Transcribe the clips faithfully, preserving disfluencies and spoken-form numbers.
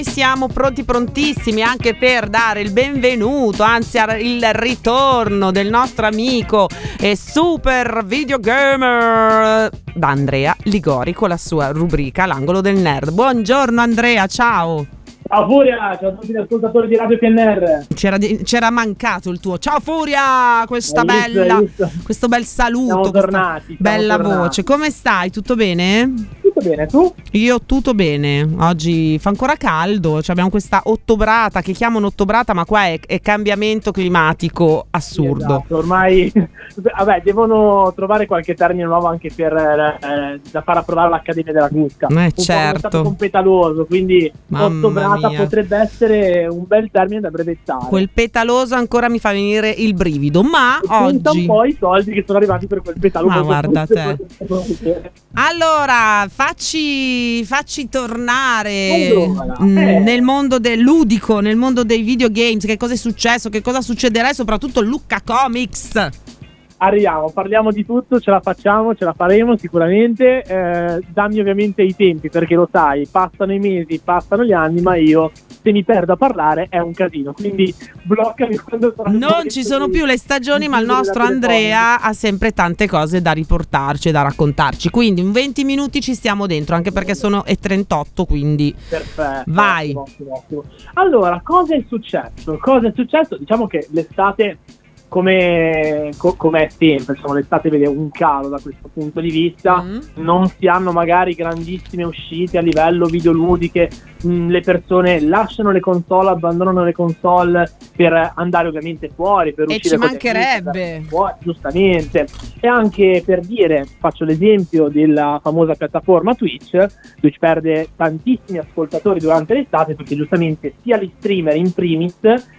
Siamo pronti prontissimi anche per dare il benvenuto, anzi il ritorno del nostro amico e super videogamer da Andrea Ligori con la sua rubrica L'angolo del nerd. Buongiorno Andrea, ciao. Ciao Furia, ciao a tutti gli ascoltatori di Radio P N R. C'era, c'era mancato il tuo ciao Furia, questa Hai visto, bella, hai visto? questo bel saluto, Siamo questa tornati, siamo bella tornati. voce. Come stai? Tutto bene? Tutto bene, tu? Io tutto bene, oggi fa ancora caldo, cioè abbiamo questa ottobrata che chiamano ottobrata, ma qua è, è cambiamento climatico assurdo. Esatto, ormai, vabbè, devono trovare qualche termine nuovo anche per eh, da far approvare l'Accademia della Crusca. Eh, un certo. po' stato competaloso, quindi Mamma ottobrata mia. potrebbe essere un bel termine da brevettare. Quel petaloso ancora mi fa venire il brivido, ma E conta oggi un po' i soldi che sono arrivati per quel petaloso. Ma guarda te. Allora, facci, facci tornare Allora, mh, eh. nel mondo del ludico, nel mondo dei videogames. Che cosa è successo? Che cosa succederà? E soprattutto Lucca Comics. Arriviamo, parliamo di tutto, ce la facciamo, ce la faremo sicuramente. Eh, dammi ovviamente i tempi, perché lo sai, passano i mesi, passano gli anni, ma io se mi perdo a parlare è un casino, quindi bloccami quando sarà. Non ci sono più le stagioni, ma il nostro Andrea ha sempre tante cose da riportarci e da raccontarci. Quindi in venti minuti ci stiamo dentro, anche perché sono e trentotto, quindi Perfetto. vai. Ottimo, ottimo, ottimo. Allora, cosa è successo? Cosa è successo? Diciamo che l'estate, come co- come è sempre, diciamo, l'estate vede un calo da questo punto di vista. Mm. Non si hanno magari grandissime uscite a livello videoludiche. Mm, le persone lasciano le console, abbandonano le console per andare ovviamente fuori, per E uscire ci con gli amici, mancherebbe. andare fuori, giustamente. E anche per dire, faccio l'esempio della famosa piattaforma Twitch. Twitch perde tantissimi ascoltatori durante l'estate perché giustamente sia gli streamer in primis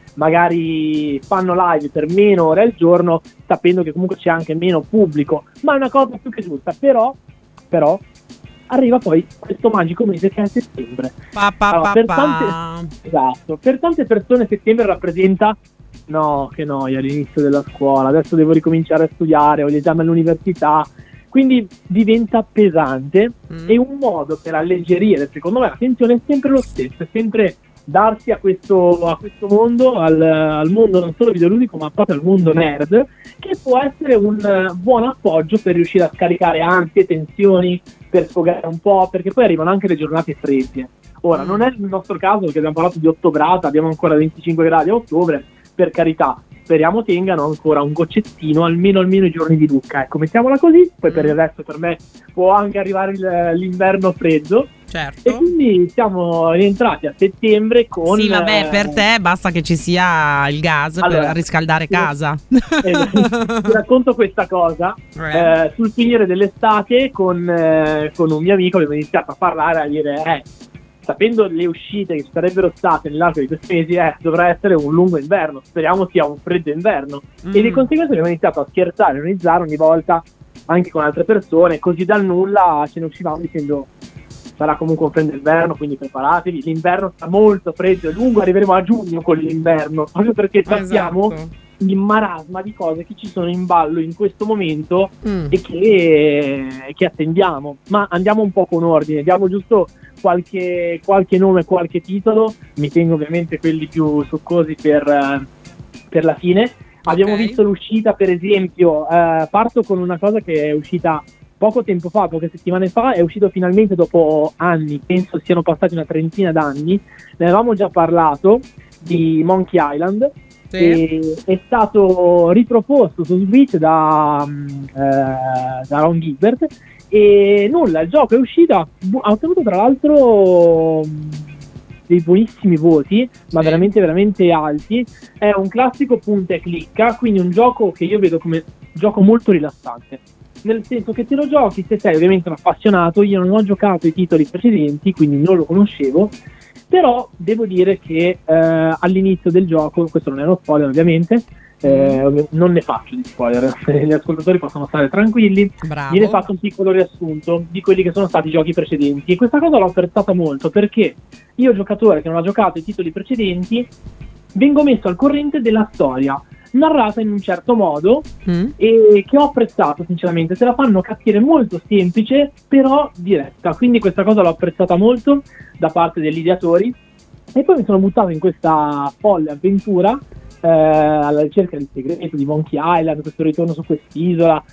magari fanno live per meno ore al giorno, sapendo che comunque c'è anche meno pubblico, ma è una cosa più che giusta. Però però arriva poi questo magico mese che è settembre. Pa, pa, Allora, pa, per pa. tante, esatto, per tante persone settembre rappresenta no, che noia, all'inizio della scuola, adesso devo ricominciare a studiare, ho gli esami all'università, quindi diventa pesante. Mm. E un modo per alleggerire, secondo me, la tensione è sempre lo stesso, è sempre darsi a questo, a questo mondo, al, al mondo non solo videoludico ma proprio al mondo nerd, che può essere un uh, buon appoggio per riuscire a scaricare ansie, tensioni, per sfogare un po', perché poi arrivano anche le giornate fredde. Ora, Mm. non è il nostro caso perché abbiamo parlato di ottobrata, abbiamo ancora venticinque gradi a ottobre, per carità, speriamo tengano ancora un goccettino almeno almeno i giorni di Lucca, ecco, mettiamola così. Poi per il resto per me può anche arrivare il, l'inverno freddo. Certo. E quindi siamo rientrati a settembre con... Sì, vabbè, eh, per te basta che ci sia il gas Allora, per riscaldare ti- casa. eh, ti racconto questa cosa. Eh. Eh, sul finire dell'estate con, eh, con un mio amico abbiamo iniziato a parlare, a dire eh, sapendo le uscite che ci sarebbero state nell'arco di questi mesi, eh, dovrà essere un lungo inverno, speriamo sia un freddo inverno. Mm. E di conseguenza abbiamo iniziato a scherzare, a ironizzare ogni volta anche con altre persone, così dal nulla ce ne uscivamo dicendo sarà comunque un freddo inverno, quindi preparatevi, l'inverno sta molto freddo e lungo, arriveremo a giugno con l'inverno, proprio perché sappiamo Esatto. il marasma di cose che ci sono in ballo in questo momento Mm. e che, che attendiamo. Ma andiamo un po' con ordine, diamo giusto qualche, qualche nome, qualche titolo, mi tengo ovviamente quelli più succosi per, eh, per la fine. Abbiamo Ok. visto l'uscita, per esempio, eh, parto con una cosa che è uscita poco tempo fa, poche settimane fa, è uscito finalmente dopo anni, penso siano passati una trentina d'anni, ne avevamo già parlato, di Monkey Island. Sì. E è stato riproposto su Switch da, mm, eh, da Ron Gilbert e nulla, il gioco è uscito, ha bu- ha ottenuto tra l'altro mm, dei buonissimi voti, ma Sì. veramente veramente alti. È un classico punta e clicca, quindi un gioco che io vedo come gioco molto rilassante, nel senso che te lo giochi se sei ovviamente un appassionato. Io non ho giocato i titoli precedenti, quindi non lo conoscevo, però devo dire che eh, all'inizio del gioco, questo non è uno spoiler ovviamente, eh, non ne faccio di spoiler, gli ascoltatori possono stare tranquilli, Bravo. viene fatto un piccolo riassunto di quelli che sono stati i giochi precedenti, e questa cosa l'ho apprezzata molto perché io, giocatore che non ha giocato i titoli precedenti, vengo messo al corrente della storia narrata in un certo modo Mm. e che ho apprezzato sinceramente. Se la fanno capire molto semplice però diretta, quindi questa cosa l'ho apprezzata molto da parte degli ideatori. E poi mi sono buttato in questa folle avventura eh, alla ricerca del segreto di Monkey Island, questo ritorno su quest'isola,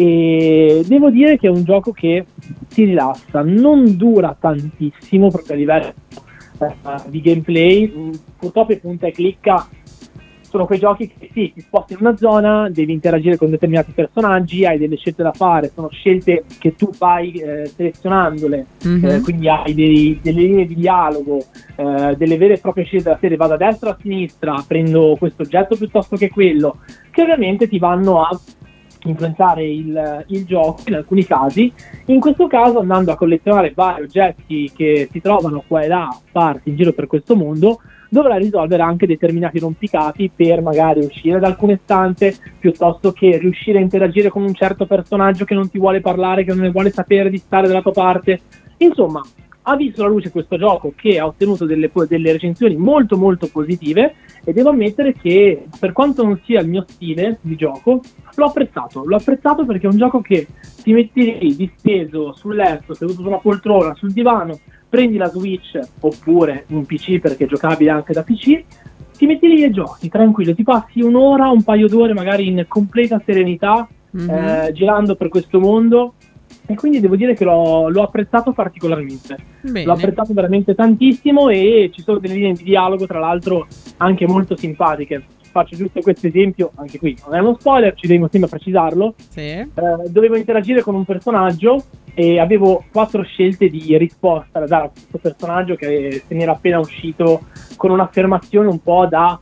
e devo dire che è un gioco che ti rilassa, non dura tantissimo proprio a livello eh, di gameplay. Purtroppo i punta e clicca sono quei giochi che sì, ti sposti in una zona, devi interagire con determinati personaggi, hai delle scelte da fare, sono scelte che tu fai eh, selezionandole, mm-hmm. eh, quindi hai dei, delle linee di dialogo, eh, delle vere e proprie scelte da serie, vado a destra o a sinistra, prendo questo oggetto piuttosto che quello, che ovviamente ti vanno a influenzare il, il gioco in alcuni casi. In questo caso, andando a collezionare vari oggetti che si trovano qua e là sparsi in giro per questo mondo, dovrai risolvere anche determinati rompicapi per magari uscire da alcune stanze, piuttosto che riuscire a interagire con un certo personaggio che non ti vuole parlare, che non ne vuole sapere di stare dalla tua parte. Insomma, ha visto la luce questo gioco che ha ottenuto delle, delle recensioni molto molto positive, e devo ammettere che, per quanto non sia il mio stile di gioco, l'ho apprezzato. L'ho apprezzato perché è un gioco che ti metti lì disteso sul letto, seduto su una poltrona, sul divano, prendi la Switch oppure un P C, perché è giocabile anche da P C, ti metti lì e giochi tranquillo, ti passi un'ora, un paio d'ore magari in completa serenità, mm-hmm. eh, girando per questo mondo, e quindi devo dire che l'ho, l'ho apprezzato particolarmente. Bene. L'ho apprezzato veramente tantissimo, e ci sono delle linee di dialogo tra l'altro anche molto simpatiche. Faccio giusto questo esempio, anche qui non è uno spoiler, ci devo sempre precisarlo. Sì. Eh, dovevo interagire con un personaggio e avevo quattro scelte di risposta da dare a questo personaggio che se ne era appena uscito con un'affermazione un po' da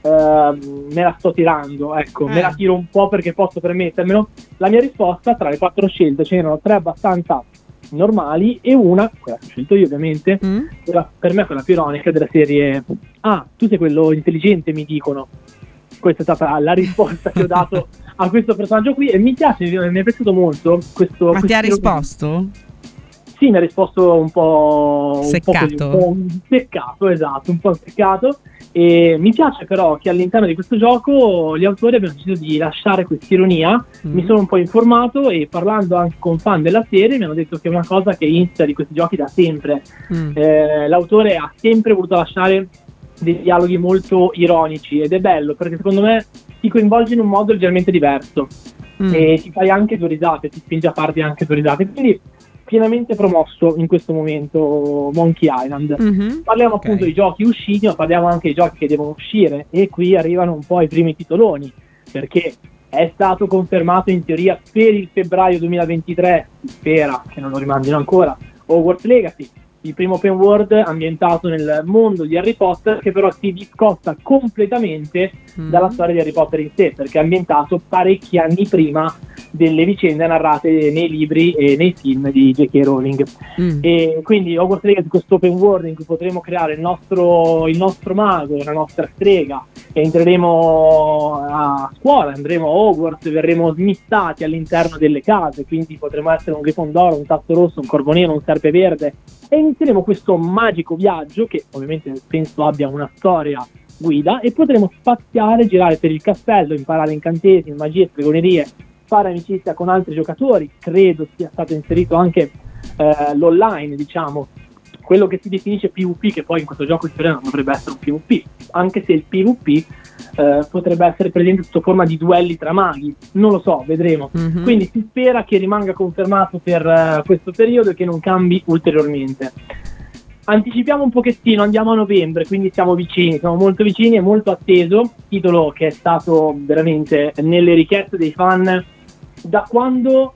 uh, me la sto tirando, ecco, eh. me la tiro un po' perché posso permettermelo. La mia risposta, tra le quattro scelte ce n'erano tre abbastanza normali e una, quella che ho scelto io ovviamente, mm. era per me quella più ironica, della serie: ah, tu sei quello intelligente, mi dicono. Questa è stata la risposta che ho dato a questo personaggio qui, e mi piace, mi è piaciuto molto questo. Ma ti ha risposto? Sì, mi ha risposto un po' seccato, un po', un po' seccato, esatto, un po' seccato. E mi piace però che all'interno di questo gioco gli autori abbiano deciso di lasciare quest'ironia. Mm. Mi sono un po' informato, e parlando anche con fan della serie mi hanno detto che è una cosa che inizia di questi giochi da sempre. Mm. Eh, l'autore ha sempre voluto lasciare dei dialoghi molto ironici, ed è bello perché secondo me ti coinvolge in un modo leggermente diverso, mm. e ti fai anche due risate, ti spinge a farti anche due risate, quindi pienamente promosso in questo momento Monkey Island. Mm-hmm. Parliamo okay. appunto di giochi usciti, ma parliamo anche di giochi che devono uscire, e qui arrivano un po' i primi titoloni, perché è stato confermato in teoria per il febbraio duemilaventitré, si spera che non lo rimandino ancora, Hogwarts Legacy, il primo open world ambientato nel mondo di Harry Potter, che però si discosta completamente mm. dalla storia di Harry Potter in sé, perché è ambientato parecchi anni prima delle vicende narrate nei libri e nei film di J K Rowling. Mm. E quindi Hogwarts Legacy, questo open world in cui potremo creare il nostro, il nostro mago, la nostra strega, e entreremo a scuola, andremo a Hogwarts, verremo smistati all'interno delle case, quindi potremo essere un Grifondoro, un Tasso Rosso, un Corvo Nero, un Serpe Verde, e inizieremo questo magico viaggio che ovviamente penso abbia una storia guida, e potremo spaziare, girare per il castello, imparare incantesimi, magie, stregonerie, fare amicizia con altri giocatori. Credo sia stato inserito anche eh, l'online, diciamo, quello che si definisce P V P, che poi in questo gioco in teoria non dovrebbe essere un P V P, anche se il P V P eh, potrebbe essere presente sotto forma di duelli tra maghi, non lo so, vedremo. Mm-hmm. Quindi si spera che rimanga confermato per uh, questo periodo e che non cambi ulteriormente. Anticipiamo un pochettino, andiamo a novembre, quindi siamo vicini, siamo molto vicini, è molto atteso, titolo che è stato veramente nelle richieste dei fan da quando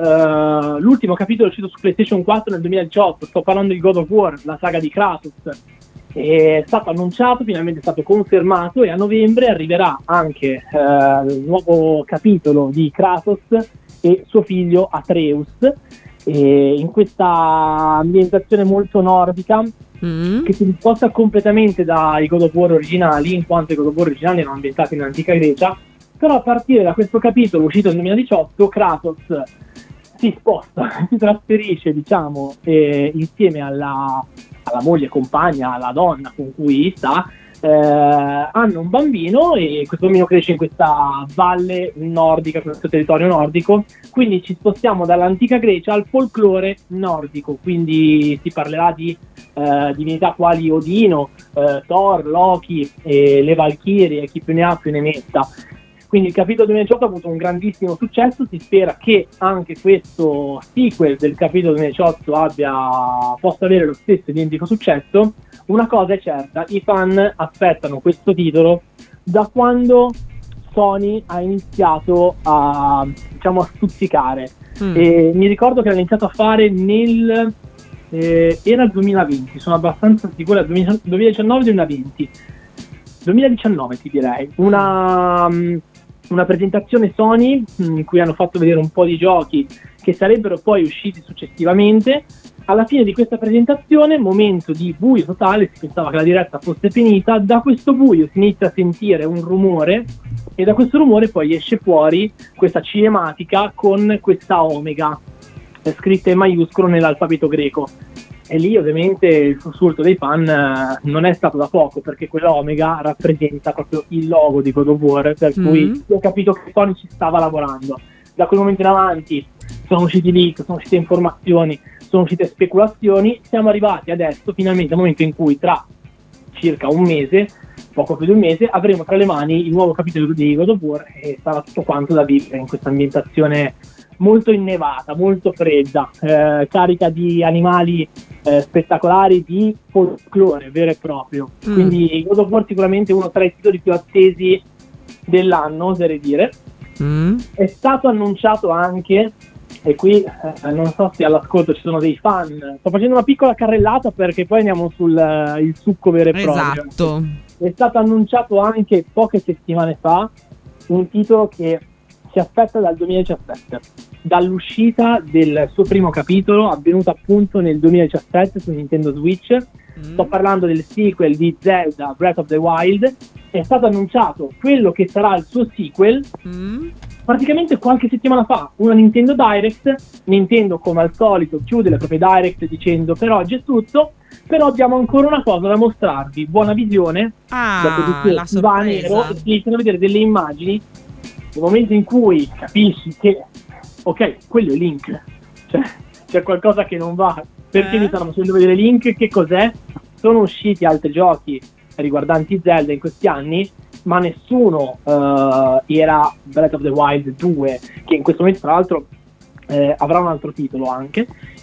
uh, l'ultimo capitolo è uscito su PlayStation quattro nel duemiladiciotto. Sto parlando di God of War, la saga di Kratos. È stato annunciato, finalmente è stato confermato, e a novembre arriverà anche uh, il nuovo capitolo di Kratos e suo figlio Atreus, e in questa ambientazione molto nordica, mm. che si discosta completamente dai God of War originali, in quanto i God of War originali erano ambientati in antica Grecia. Però a partire da questo capitolo uscito nel duemiladiciotto, Kratos si sposta, si trasferisce, diciamo, eh, insieme alla, alla moglie, compagna, alla donna con cui sta, eh, hanno un bambino e questo bambino cresce in questa valle nordica, questo territorio nordico, quindi ci spostiamo dall'antica Grecia al folklore nordico, quindi si parlerà di eh, divinità quali Odino, eh, Thor, Loki, e le Valchirie, chi più ne ha più ne metta. Quindi il capitolo duemiladiciotto ha avuto un grandissimo successo, si spera che anche questo sequel del capitolo duemiladiciotto abbia, possa avere lo stesso identico successo. Una cosa è certa, i fan aspettano questo titolo da quando Sony ha iniziato a, diciamo, a stuzzicare. Mm. E mi ricordo che l'ha iniziato a fare nel... Eh, era il duemilaventi, sono abbastanza sicuro, duemiladiciannove duemilaventi. duemiladiciannove ti direi, una, una presentazione Sony in cui hanno fatto vedere un po' di giochi che sarebbero poi usciti successivamente. Alla fine di questa presentazione, momento di buio totale, si pensava che la diretta fosse finita, da questo buio si inizia a sentire un rumore e da questo rumore poi esce fuori questa cinematica con questa Omega scritta in maiuscolo nell'alfabeto greco. E lì ovviamente il sussulto dei fan eh, non è stato da poco, perché quella Omega rappresenta proprio il logo di God of War, per mm. cui ho capito che Sony ci stava lavorando. Da quel momento in avanti sono usciti leak, sono uscite informazioni, sono uscite speculazioni, siamo arrivati adesso finalmente al momento in cui tra circa un mese, poco più di un mese, avremo tra le mani il nuovo capitolo di God of War e sarà tutto quanto da vivere in questa ambientazione molto innevata, molto fredda, eh, carica di animali eh, spettacolari, di folklore vero e proprio. Mm. Quindi God of War sicuramente uno tra i titoli più attesi dell'anno, oserei dire. Mm. È stato annunciato anche, e qui eh, non so se all'ascolto ci sono dei fan, sto facendo una piccola carrellata perché poi andiamo sul uh, il succo vero e proprio. Esatto. È stato annunciato anche poche settimane fa un titolo che si aspetta dal duemiladiciassette, dall'uscita del suo primo capitolo avvenuta appunto nel duemiladiciassette su Nintendo Switch. Mm. Sto parlando del sequel di Zelda Breath of the Wild. È stato annunciato quello che sarà il suo sequel mm. praticamente qualche settimana fa, una Nintendo Direct. Nintendo, come al solito, chiude le proprie Direct dicendo per oggi è tutto, però abbiamo ancora una cosa da mostrarvi, buona visione. Ah, la sorpresa. Va nero e ti iniziano a vedere delle immagini. Nel momento in cui capisci che ok, quello è Link, cioè c'è qualcosa che non va, perché eh? mi stanno facendo vedere Link, che cos'è? Sono usciti altri giochi riguardanti Zelda in questi anni, ma nessuno uh, era Breath of the Wild due, che in questo momento tra l'altro eh, avrà un altro titolo anche,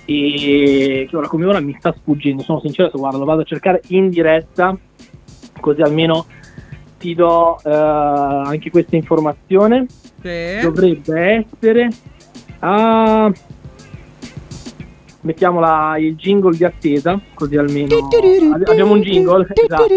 e che ora come ora mi sta sfuggendo, sono sincero, guarda, lo vado a cercare in diretta, così almeno ti do uh, anche questa informazione. Sì. Dovrebbe essere a... mettiamola il jingle di attesa, così almeno abbiamo un jingle. Esatto.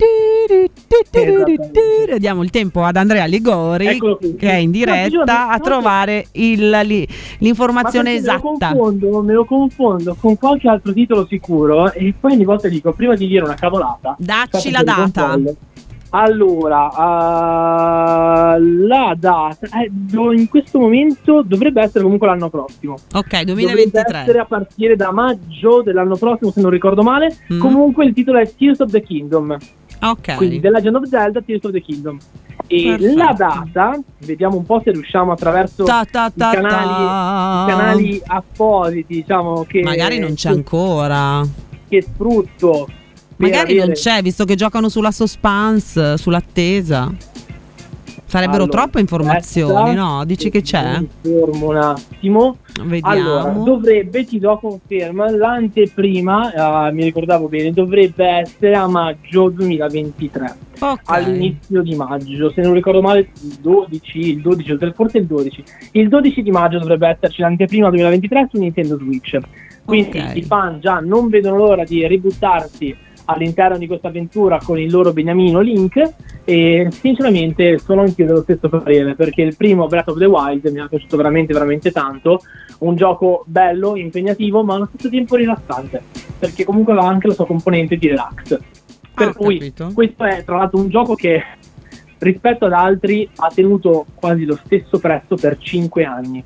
Diamo il tempo ad Andrea Ligori qui, che è in diretta a trovare il, li, l'informazione esatta. Me lo, confondo, me lo confondo con qualche altro titolo sicuro e poi ogni volta dico prima di dire una cavolata dacci la data. Controllo. Allora, uh, la data eh, in questo momento dovrebbe essere comunque l'anno prossimo. Ok, duemilaventitré. Dovrebbe essere a partire da maggio dell'anno prossimo, se non ricordo male. Mm. Comunque il titolo è Tears of the Kingdom. Ok. Quindi The Legend of Zelda, Tears of the Kingdom. E perfetto. La data, vediamo un po' se riusciamo attraverso ta, ta, ta, i, canali, ta. i canali appositi, diciamo che magari non c'è ancora. Che sfrutto. Magari avere... non c'è, visto che giocano sulla suspense, sull'attesa. Sarebbero allora, troppe informazioni, no? Dici che c'è? Fermo un attimo. Vediamo. Allora, dovrebbe, ti do conferma, l'anteprima, uh, mi ricordavo bene, dovrebbe essere a maggio duemilaventitré. Okay. All'inizio di maggio, se non ricordo male, il dodici, il dodici, forse il dodici. Il dodici di maggio dovrebbe esserci l'anteprima duemilaventitré su Nintendo Switch. Quindi okay. I fan già non vedono l'ora di ributtarsi all'interno di questa avventura con il loro beniamino Link, e sinceramente sono anch'io dello stesso parere, perché il primo Breath of the Wild mi è piaciuto veramente veramente tanto, un gioco bello, impegnativo, ma allo stesso tempo rilassante, perché comunque aveva anche la sua componente di relax, per ah, cui capito. Questo è tra l'altro un gioco che rispetto ad altri ha tenuto quasi lo stesso prezzo per cinque anni.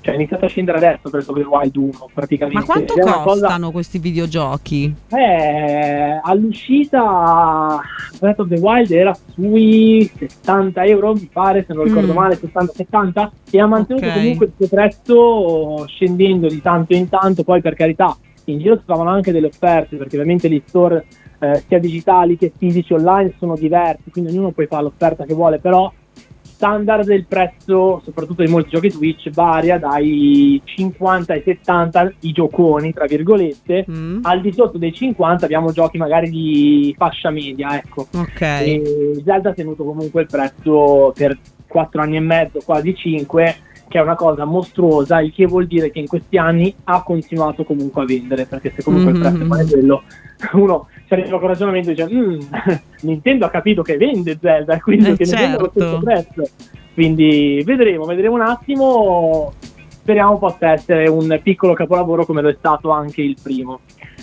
cioè è iniziato a scendere adesso per Breath of the Wild uno praticamente. Ma quanto Ed è una costano cosa, questi videogiochi? eh, all'uscita Breath of the Wild era sui sessanta euro mi pare, se non ricordo Mm. male, sessanta settanta, e ha mantenuto Ok. comunque il suo prezzo scendendo di tanto in tanto. Poi per carità in giro si trovano anche delle offerte, perché ovviamente gli store eh, sia digitali che fisici online sono diversi, quindi ognuno poi fa l'offerta che vuole, però standard del prezzo, soprattutto di molti giochi Switch, varia dai cinquanta ai settanta, i gioconi tra virgolette. Mm. Al di sotto dei cinquanta abbiamo giochi magari di fascia media, ecco. Ok. E Zelda ha tenuto comunque il prezzo per quattro anni e mezzo, quasi cinque, che è una cosa mostruosa, il che vuol dire che in questi anni ha continuato comunque a vendere, perché se comunque Mhm. il prezzo non è quello, uno ci arriva con ragionamento e dice "Mm, Nintendo ha capito che vende Zelda e quindi Eh, che ne vende allo stesso certo. prezzo". Quindi vedremo, vedremo un attimo, speriamo possa essere un piccolo capolavoro come lo è stato anche il primo.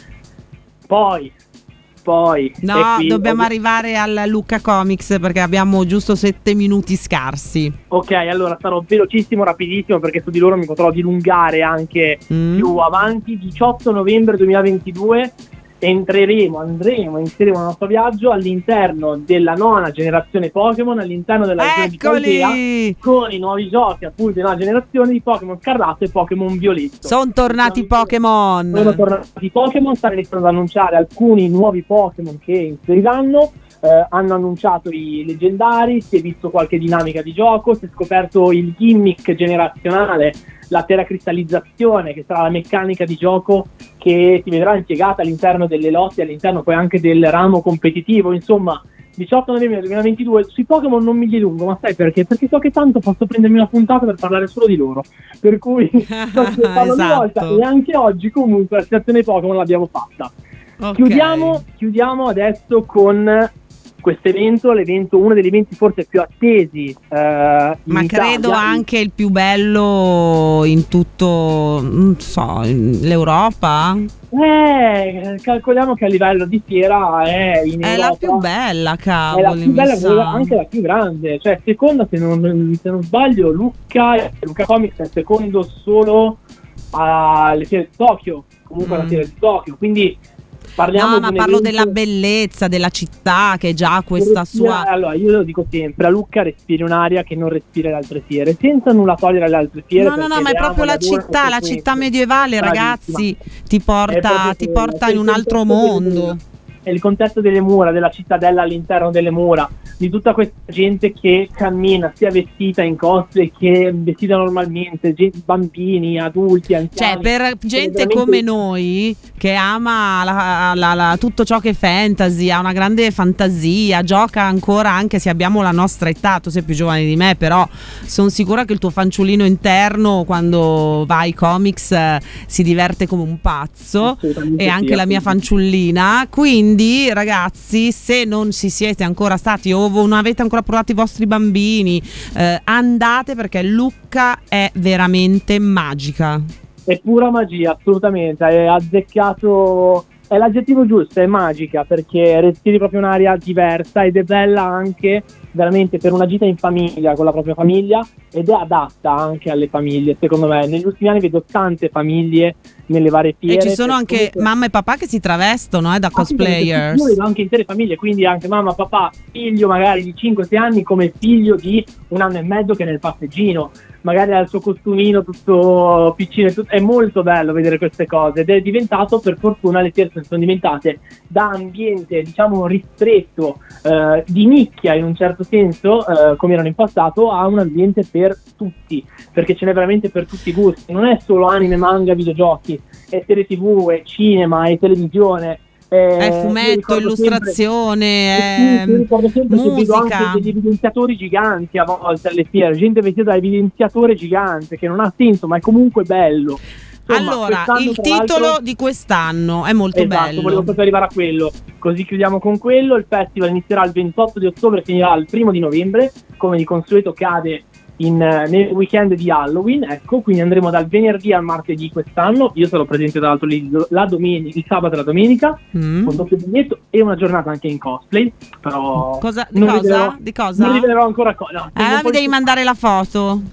Poi, poi... e No, qui- dobbiamo arrivare al Lucca Comics perché abbiamo giusto sette minuti scarsi. Ok, allora sarò velocissimo, rapidissimo, perché su di loro mi potrò dilungare anche Mm. più avanti. Diciotto novembre duemilaventidue entreremo, andremo, inizieremo il nostro viaggio all'interno della nona generazione Pokémon, all'interno della regione di Paldea, Eccoli! con i nuovi giochi appunto di nuova generazione di Pokémon Scarlatto e Pokémon Violetto. Sono tornati Sono Pokémon. tornati Pokémon, stanno iniziando ad annunciare alcuni nuovi Pokémon che inseriranno. Eh, hanno annunciato i leggendari, si è visto qualche dinamica di gioco, si è scoperto il gimmick generazionale, la teracristallizzazione, che sarà la meccanica di gioco che si vedrà impiegata all'interno delle lotte, all'interno poi anche del ramo competitivo. Insomma, diciotto novembre duemilaventidue. Sui Pokémon non mi dilungo, ma sai perché? Perché so che tanto posso prendermi una puntata per parlare solo di loro, per cui so che parlo una volta, Esatto. e anche oggi comunque la situazione Pokémon l'abbiamo fatta. Ok. Chiudiamo, chiudiamo adesso con questo evento, l'evento, uno degli eventi forse più attesi eh, in Ma credo Italia. anche il più bello in tutto, non so, in- l'Europa. Eh, calcoliamo che a livello di fiera è in È la Europa, più bella, è la cavoli, più mi bella, sa. anche la più grande. Cioè, seconda, se non, se non sbaglio, Lucca, Lucca Comics è secondo solo alle fiere di Tokyo, comunque alla Mm. fiera di Tokyo. Quindi parliamo No, di ma un parlo evento- della bellezza della città che già ha questa respira- sua... Allora, io lo dico sempre, a Lucca respiri un'aria che non respira le altre fiere, senza nulla togliere alle altre fiere. No, no, no, perché ma è le proprio amo, la le adoro città, la profondamente. città medievale, Bravissima. ragazzi, ti È porta, proprio ti quello, porta è in il un altro contesto delle mondo. mura. È il contesto delle mura, della cittadella all'interno delle mura, di tutta questa gente che cammina, sia vestita in cosplay che vestita normalmente, gen- bambini, adulti, anziani. Cioè, per gente veramente- come noi che ama la- la- la- tutto ciò che è fantasy, ha una grande fantasia, gioca ancora anche se abbiamo la nostra età. Tu sei più giovane di me, però sono sicura che il tuo fanciullino interno, quando va ai comics, eh, si diverte come un pazzo. Assolutamente E anche sì, la mia assolutamente. fanciullina. Quindi, ragazzi, se non ci siete ancora stati o non avete ancora provato i vostri bambini, eh, andate, perché Lucca è veramente magica. È pura magia, assolutamente, è azzeccato, è l'aggettivo giusto, è magica, perché respiri proprio un'aria diversa ed è bella anche veramente per una gita in famiglia, con la propria famiglia, ed è adatta anche alle famiglie, secondo me. Negli ultimi anni vedo tante famiglie nelle varie fiere. E ci sono perché anche comunque- mamma e papà che si travestono eh, da Assolutamente, cosplayers. io vedo anche intere famiglie, quindi anche mamma, papà, figlio magari di cinque sei anni come figlio di un anno e mezzo che è nel passeggino, magari ha il suo costumino tutto piccino e tutto. È molto bello vedere queste cose, ed è diventato, per fortuna, le fiere sono diventate da ambiente diciamo ristretto, eh, di nicchia in un certo senso, eh, come erano in passato, a un ambiente per tutti, perché ce n'è veramente per tutti i gusti. Non è solo anime, manga, videogiochi, è serie tv, è cinema, è televisione, È io fumetto, ricordo illustrazione, sempre- è sì, io ricordo sempre che vedo musica. anche degli evidenziatori giganti a volte alle fiere, gente vestita da evidenziatore gigante, che non ha senso, ma è comunque bello. Insomma, Allora, quest'anno, il tra titolo l'altro- di quest'anno è molto esatto, bello. volevo proprio arrivare a quello, così chiudiamo con quello. Il festival inizierà il ventotto di ottobre e finirà il primo di novembre, come di consueto cade in, eh, nel weekend di Halloween, ecco, quindi andremo dal venerdì al martedì quest'anno. Io sarò presente tra l'altro lì la domenica, il sabato e la domenica, Mm. con doppio biglietto e una giornata anche in cosplay, però Cosa, di non cosa? rivelerò- Di cosa? non rivelerò ancora cosa. No, Eh, mi devi mandare la foto.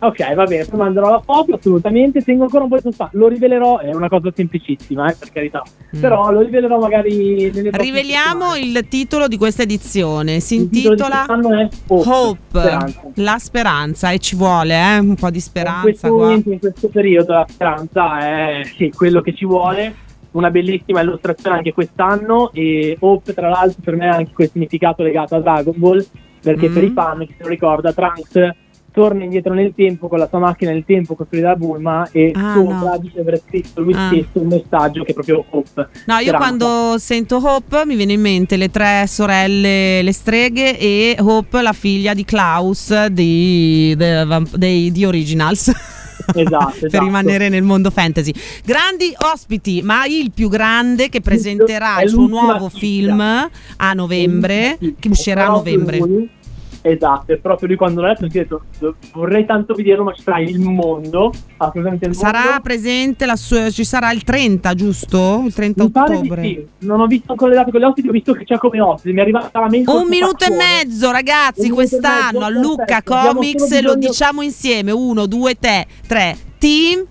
Ok, va bene, poi manderò la foto, assolutamente. Tengo ancora un po' di sospense. Lo rivelerò, è una cosa semplicissima, eh, per carità. Mm. Però lo rivelerò magari nelle prossime Riveliamo settimane. Il titolo di questa edizione. Si il intitola è Hope, Hope speranza. La speranza, e ci vuole eh, un po' di speranza. In questo qua. momento, in questo periodo, la speranza è sì, quello che ci vuole. Una bellissima illustrazione anche quest'anno, e Hope tra l'altro per me ha anche quel significato legato a Dragon Ball, perché mm. per i fan, chi se lo ricorda, Trunks torna indietro nel tempo con la sua macchina del tempo costruita da Bulma, e ah, sopra no. dice aver scritto lui ah. stesso un messaggio che è proprio Hope. No, io speranza. Quando sento Hope mi viene in mente le tre sorelle, le streghe, e Hope, la figlia di Klaus di, de, de, di Originals. Esatto, esatto. Per rimanere nel mondo fantasy. Grandi ospiti, ma il più grande che presenterà il suo nuovo film a novembre, che uscirà a novembre. Lui. Esatto, è proprio lui. Quando l'ho letto ho detto vorrei tanto vederlo, ma ci sarà il mondo, assolutamente il sarà mondo. presente la sua, ci sarà il trenta, giusto? Il trenta mi ottobre. Sì. Non ho visto ancora le date con gli ospiti, ho visto che c'è come ospite, mi è arrivata la mail. Un minuto e mezzo, ragazzi, quest'anno a Lucca Comics, lo diciamo insieme, uno, due, tre, tre. Tim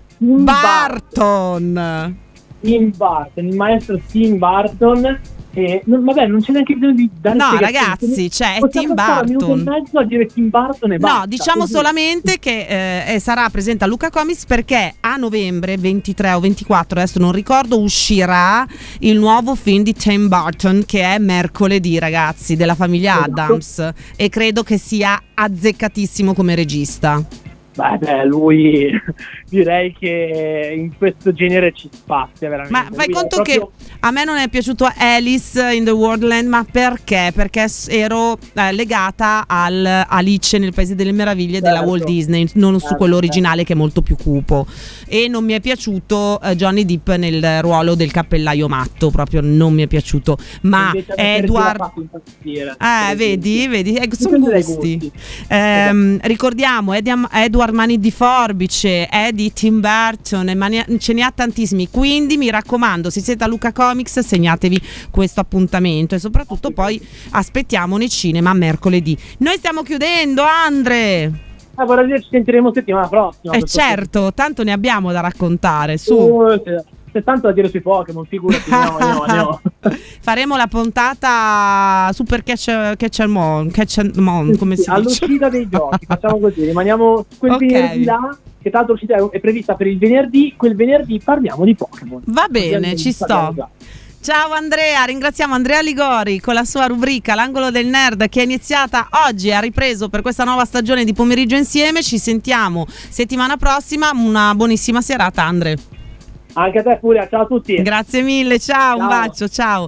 Burton. Tim Burton, il maestro Tim Burton. Eh, non, vabbè, non c'è neanche bisogno di dare no ragazzi, c'è cioè, Tim Burton. Un mezzo a dire Tim Burton e basta. No, diciamo così. Solamente che eh, sarà presente a Lucca Comics perché a novembre ventitré o ventiquattro, adesso non ricordo, uscirà il nuovo film di Tim Burton, che è mercoledì, ragazzi, della famiglia esatto. Addams, e credo che sia azzeccatissimo come regista. Beh, beh, lui direi che in questo genere ci spazia veramente. Ma fai lui conto proprio... che a me non è piaciuto Alice in the Wonderland, ma perché? Perché ero eh, legata al Alice nel Paese delle Meraviglie certo. della Walt Disney, non su quello originale che è molto più cupo, e non mi è piaciuto eh, Johnny Depp nel ruolo del cappellaio matto, proprio non mi è piaciuto, ma Edward eh vedi, vedi, eh, sono gusti, gusti. Eh, ricordiamo Edward Edward Mani di Forbice, è di Tim Burton, e mani- ce ne ha tantissimi, quindi mi raccomando, se siete a Lucca Comics segnatevi questo appuntamento, e soprattutto poi aspettiamo nei cinema mercoledì. Noi stiamo chiudendo, Andre. Eh, vorrei dire ci sentiremo settimana prossima. Eh certo, che... tanto ne abbiamo da raccontare, su. Uh, c'è tanto da dire sui Pokémon, figurati, no, no, no. Faremo la puntata Super Catch Catch Mon, Catch Mon, come si all'uscita dice? All'uscita dei giochi, facciamo così, rimaniamo quel okay. venerdì là, che tanto l'uscita è prevista per il venerdì, quel venerdì parliamo di Pokémon. Va bene, ci sto. Ciao Andrea, ringraziamo Andrea Ligori con la sua rubrica L'angolo del nerd, che è iniziata oggi e ha ripreso per questa nuova stagione di Pomeriggio Insieme. Ci sentiamo settimana prossima, una buonissima serata, Andre. Anche a te Furia, ciao a tutti. Grazie mille, ciao, ciao. Un bacio, ciao.